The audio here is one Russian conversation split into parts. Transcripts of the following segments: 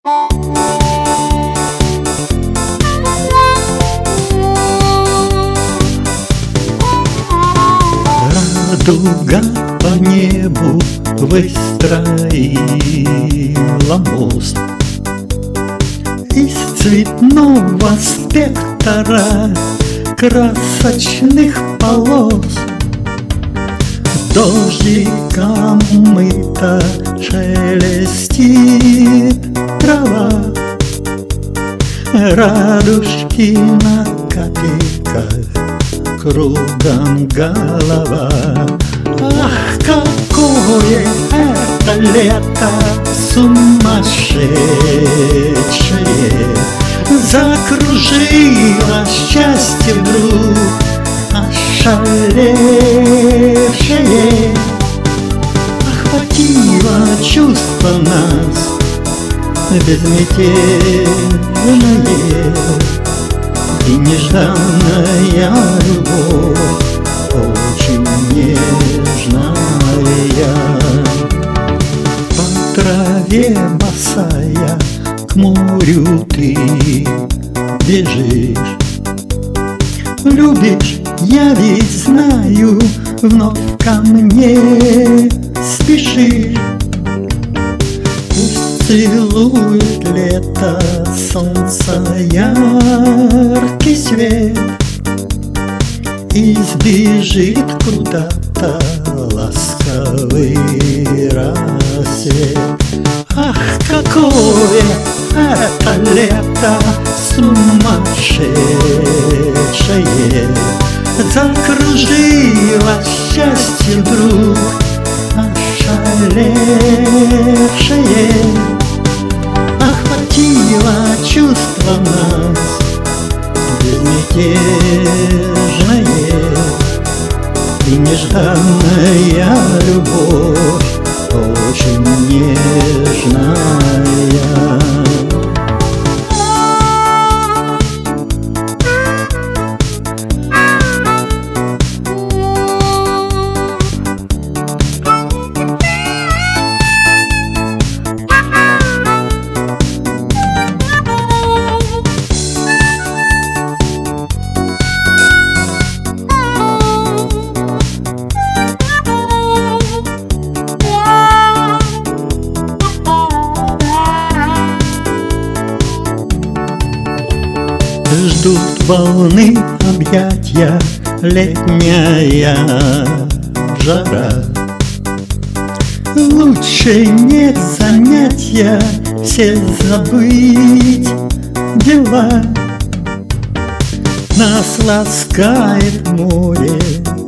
Радуга по небу выстроила мост из цветного спектра красочных полос. Дождиком мыта шелестит трава, радужки на копейках, кругом голова. Ах, какое это лето сумасшедшее! Закружило счастье вдруг ошалевшее. Охватило чувство нас безмятежное, и нежданная любовь очень нежная. По траве босая к морю ты бежишь. Любишь, я ведь знаю, вновь ко мне спешишь. Пусть целует лето солнца яркий свет, и сбежит куда-то ласковый рассвет. Ах, какое это лето сумасшедшее! Закружило счастье вдруг ошалевшее. Охватило чувство нас безмятежное, и нежданная любовь очень нежная. Ждут волны объятья, летняя жара. Лучше нет занятия, все забыть дела. Нас ласкает море,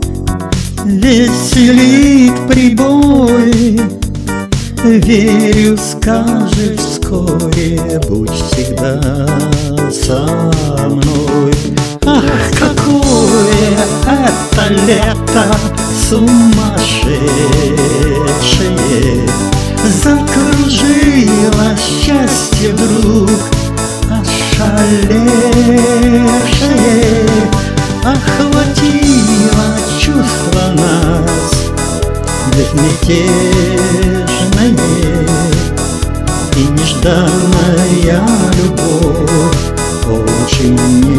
веселит прибой. Верю, скажешь вскоре, будь всегда со мной. Ах, какое это лето сумасшедшее! Закружило счастье вдруг ошалевшее. Охватило чувство нас безмятежное, и нежданная любовь очень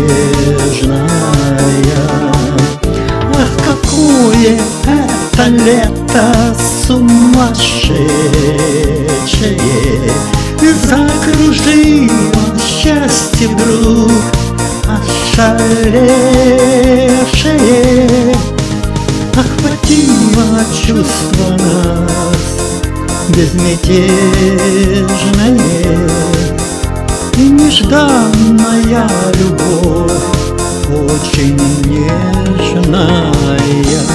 нежная. Ах, какое это лето сумасшедшее! Закружило счастье вдруг ошалевшее. Охватило чувство нас безмятежное, и нежданная любовь очень нежная.